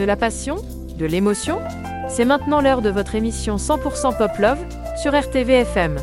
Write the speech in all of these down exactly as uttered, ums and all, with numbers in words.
De la passion? De l'émotion? C'est maintenant l'heure de votre émission cent pour cent Pop Love sur R T V F M.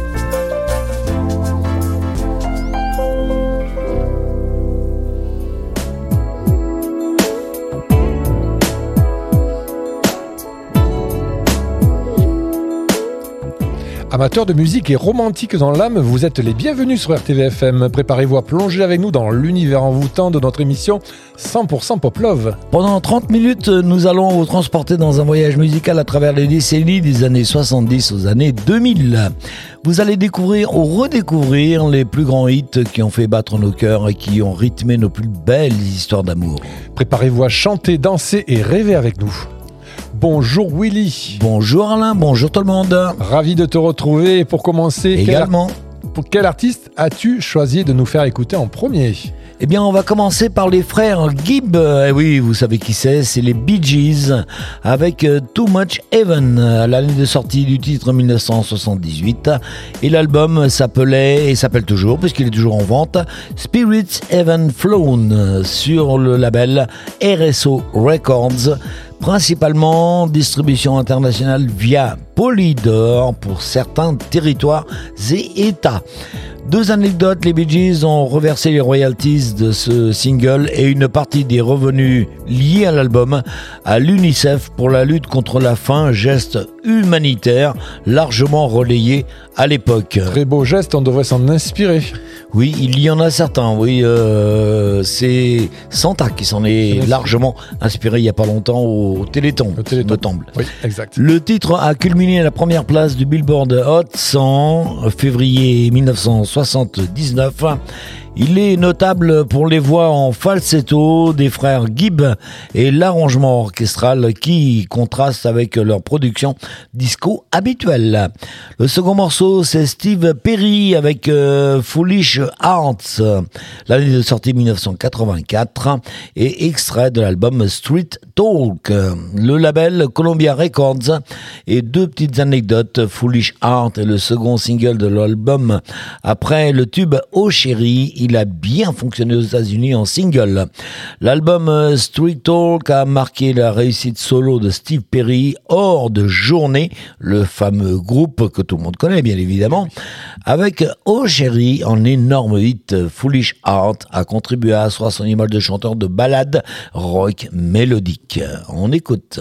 Amateurs de musique et romantiques dans l'âme, vous êtes les bienvenus sur R T V F M. Préparez-vous à plonger avec nous dans l'univers envoûtant de notre émission cent pour cent Pop Love. Pendant trente minutes, nous allons vous transporter dans un voyage musical à travers les décennies des années soixante-dix aux années deux mille. Vous allez découvrir ou redécouvrir les plus grands hits qui ont fait battre nos cœurs et qui ont rythmé nos plus belles histoires d'amour. Préparez-vous à chanter, danser et rêver avec nous. Bonjour Willy. Bonjour Alain, bonjour tout le monde. Ravi de te retrouver. Et pour commencer, également. Quel, ar- pour quel artiste as-tu choisi de nous faire écouter en premier ? Eh bien, on va commencer par les frères Gibb. Eh oui, vous savez qui c'est, c'est les Bee Gees avec Too Much Heaven, l'année de sortie du titre dix-neuf cent soixante-dix-huit. Et l'album s'appelait, et s'appelle toujours, puisqu'il est toujours en vente, Spirits Heaven Flown sur le label R S O Records. Principalement distribution internationale via Polydor pour certains territoires et États. Deux anecdotes, les Bee Gees ont reversé les royalties de ce single et une partie des revenus liés à l'album à l'UNICEF pour la lutte contre la faim, geste humanitaire largement relayé à l'époque. Très beau geste, on devrait s'en inspirer. Oui, il y en a certains, oui, euh, c'est Santa qui s'en est c'est largement inspiré il n'y a pas longtemps au Téléthon, le Téléthon. me semble. Oui, exact. Le titre a culminé à la première place du Billboard Hot cent, février dix-neuf cent soixante-dix-neuf. Il est notable pour les voix en falsetto des frères Gibb et l'arrangement orchestral qui contraste avec leur production disco habituelle. Le second morceau, c'est Steve Perry avec euh, Foolish Hearts, l'année de sortie dix-neuf cent quatre-vingt-quatre et extrait de l'album Street Talk, le label Columbia Records. Et deux petites anecdotes, Foolish Heart est le second single de l'album après le tube Oh Chérie. Il a bien fonctionné aux États-Unis en single. L'album Street Talk a marqué la réussite solo de Steve Perry hors de Journée, le fameux groupe que tout le monde connaît bien évidemment. Avec Oh Chérie en énorme hit, Foolish Heart a contribué à asseoir son image de chanteur de ballade rock mélodique. On écoute.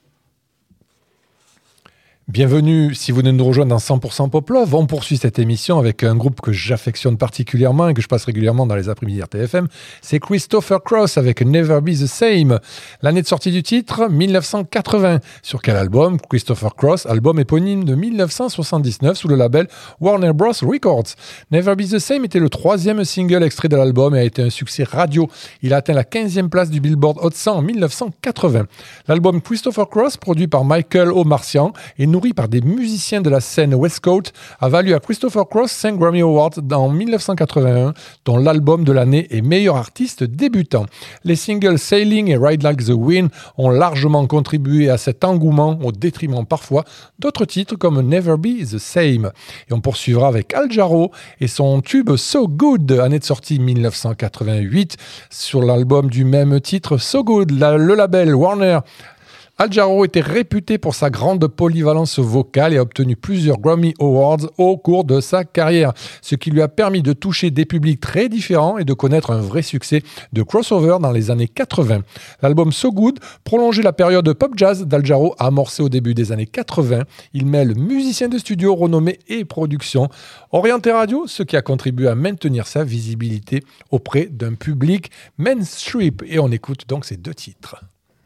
Bienvenue, si vous venez de nous rejoindre dans cent pour cent Pop Love, on poursuit cette émission avec un groupe que j'affectionne particulièrement et que je passe régulièrement dans les après-midi R T F M, c'est Christopher Cross avec Never Be the Same. L'année de sortie du titre, dix-neuf cent quatre-vingts. Sur quel album ? Christopher Cross, album éponyme de dix-neuf cent soixante-dix-neuf sous le label Warner Bros. Records. Never Be the Same était le troisième single extrait de l'album et a été un succès radio. Il a atteint la quinzième place du Billboard Hot cent en dix-neuf cent quatre-vingts. L'album Christopher Cross, produit par Michael Omartian et nourri par des musiciens de la scène West Coast, a valu à Christopher Cross cinq Grammy Awards en dix-neuf cent quatre-vingt-un, dont l'album de l'année est meilleur artiste débutant. Les singles Sailing et Ride Like the Wind ont largement contribué à cet engouement au détriment parfois d'autres titres comme Never Be the Same. Et on poursuivra avec Al Jarreau et son tube So Good, année de sortie dix-neuf cent quatre-vingt-huit, sur l'album du même titre So Good, la, le label Warner. Al Jarreau était réputé pour sa grande polyvalence vocale et a obtenu plusieurs Grammy Awards au cours de sa carrière, ce qui lui a permis de toucher des publics très différents et de connaître un vrai succès de crossover dans les années quatre-vingts. L'album So Good prolongeait la période pop-jazz d'Al Jarreau amorcée au début des années quatre-vingts. Il mêle musiciens de studio renommés et production orienté radio, ce qui a contribué à maintenir sa visibilité auprès d'un public mainstream. Et on écoute donc ces deux titres.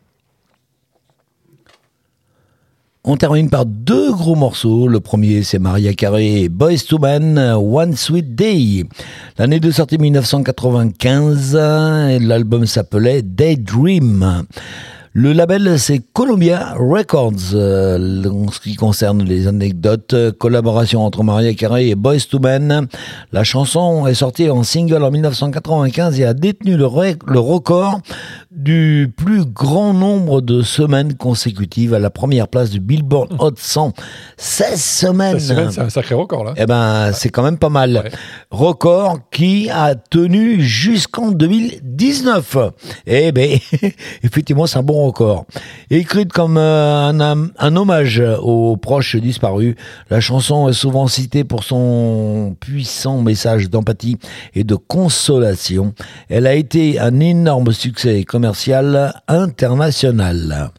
On termine par deux gros morceaux. Le premier, c'est Mariah Carey et Boyz two Men, One Sweet Day. L'année de sortie dix-neuf cent quatre-vingt-quinze, et l'album s'appelait Daydream. Le label, c'est Columbia Records. Euh, en ce qui concerne les anecdotes, collaboration entre Mariah Carey et Boyz two Men. La chanson est sortie en single en dix-neuf cent quatre-vingt-quinze et a détenu le, ré- le record du plus grand nombre de semaines consécutives à la première place du Billboard Hot cent. seize semaines. seize semaines, c'est un sacré record, là. Eh ben, ouais. C'est quand même pas mal. Ouais. Record qui a tenu jusqu'en deux mille dix-neuf. Eh ben, effectivement, c'est un bon record. Écrite comme euh, un, un hommage aux proches disparus, la chanson est souvent citée pour son puissant message d'empathie et de consolation. Elle a été un énorme succès commercial international.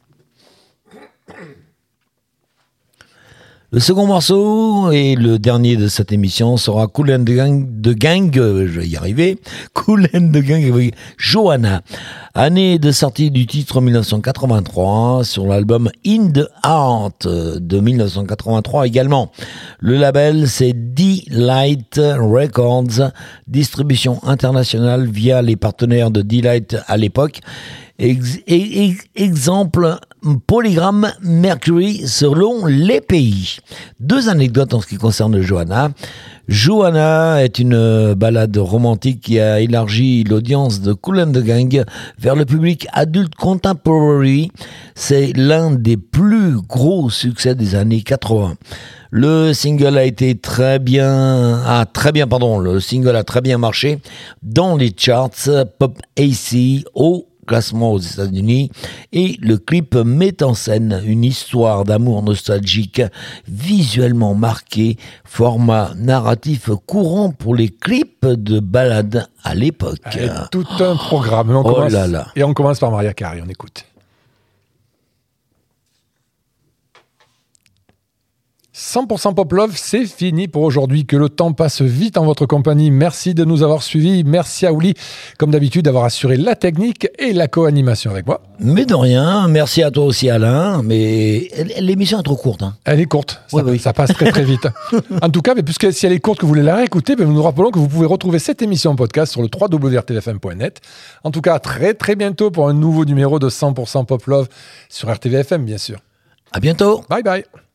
Le second morceau et le dernier de cette émission sera Kool and the Gang, de Gang je vais y arriver, Kool and the Gang avec Joanna. Année de sortie du titre dix-neuf cent quatre-vingt-trois sur l'album In the Heart de dix-neuf cent quatre-vingt-trois également. Le label c'est D-Light Records, distribution internationale via les partenaires de D-Light à l'époque. Ex- ex- exemple Polygram Mercury selon les pays. Deux anecdotes en ce qui concerne Joanna. Joanna est une ballade romantique qui a élargi l'audience de Kool and the Gang vers le public adulte contemporary. C'est l'un des plus gros succès des années quatre-vingts. Le single a été très bien, ah, très bien, pardon, le single a très bien marché dans les charts Pop A C au classement aux États-Unis, et le clip met en scène une histoire d'amour nostalgique visuellement marquée, format narratif courant pour les clips de ballades à l'époque. Allez, tout un programme. On oh commence, là là. Et on commence par Mariah Carey, on écoute. cent pour cent Pop Love, c'est fini pour aujourd'hui. Que le temps passe vite en votre compagnie. Merci de nous avoir suivis. Merci à Ouli, comme d'habitude, d'avoir assuré la technique et la co-animation avec moi. Mais de rien. Merci à toi aussi, Alain. Mais l'émission est trop courte. Hein. Elle est courte. Ça, oui, oui. ça passe très très vite. En tout cas, mais puisque si elle est courte, que vous voulez la réécouter, nous nous rappelons que vous pouvez retrouver cette émission en podcast sur le w w w point r t v f m point net. En tout cas, très très bientôt pour un nouveau numéro de cent pour cent Pop Love sur R T V F M, bien sûr. À bientôt. Bye bye.